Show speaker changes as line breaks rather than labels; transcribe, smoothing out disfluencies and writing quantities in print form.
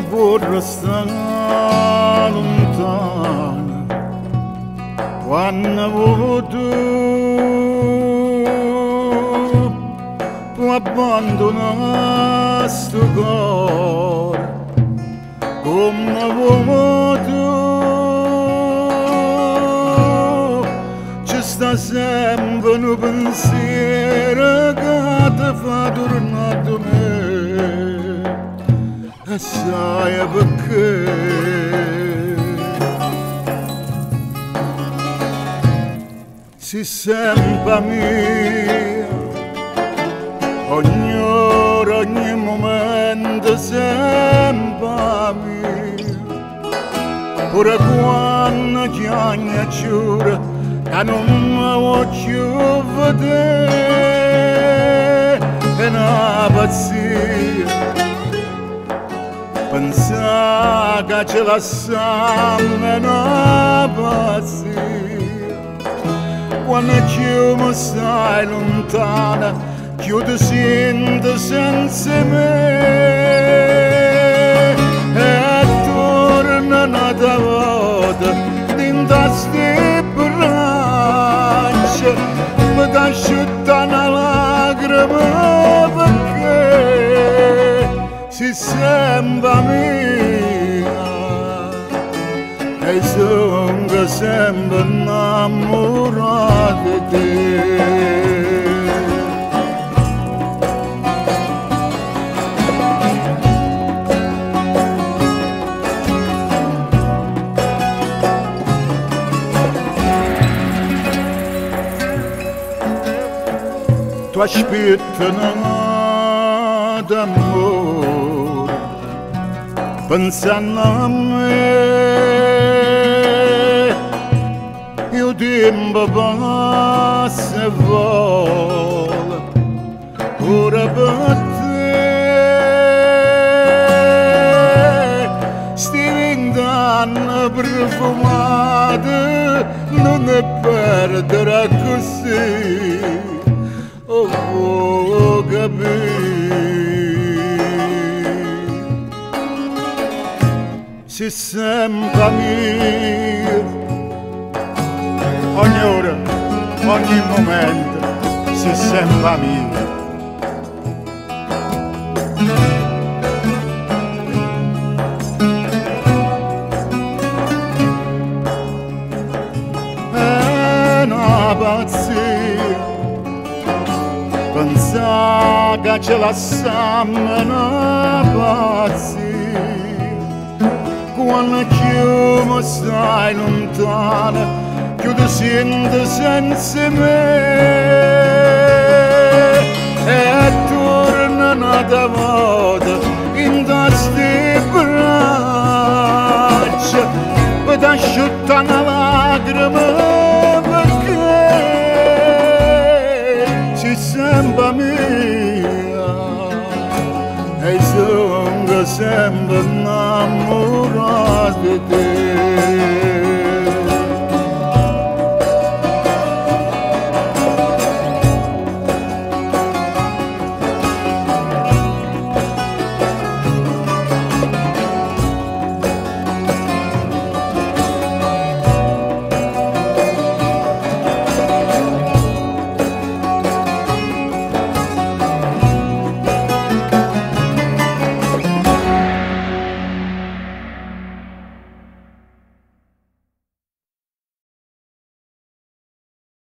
vorrei stare lontano quando tu puoi abbandonare sto cuore come vuoi tu. Ci sta sempre un pensiero che ti fa tornare da me, e sai perché? Si sempre mia, ogni ora, ogni momento sempre mia, pure quando chiagna giura che non mi voglio vedere, è una pazzia pensare che ce la siamo, è una pazzia. Quando più mi stai lontana, più ti sento senza me, e torna un'altra volta dentro sti braccia, mi dà asciutta una lacrima perché si sembra mia. E sono sempre innamorato di te. Tu aspetti d'amore pensando a me, il tempo passa e vola ora per te. Sti vent'anni profumati non ne perderà così, oh capire. Si sempre mia, ogni ora, ogni momento, si sembra mia. È una pazzia pensare che ce la siamo, è una pazzia. Quando più mi stai lontana, più ti sento senza me, e torna un'altra volta in queste braccia, per asciuttare una lacrima perché si sembra mia, e sono sempre innamorato di te.